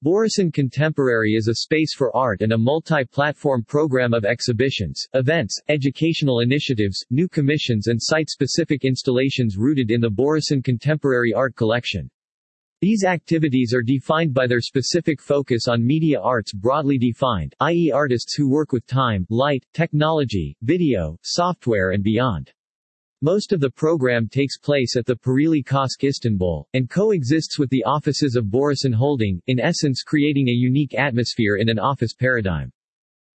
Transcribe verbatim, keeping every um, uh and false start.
Borusan Contemporary is a space for art and a multi-platform program of exhibitions, events, educational initiatives, new commissions and site-specific installations rooted in the Borusan Contemporary Art Collection. These activities are defined by their specific focus on media arts broadly defined, that is artists who work with time, light, technology, video, software and beyond. Most of the program takes place at the Pirili Kosk Istanbul, and coexists with the offices of Borusan Holding, in essence creating a unique atmosphere in an office paradigm.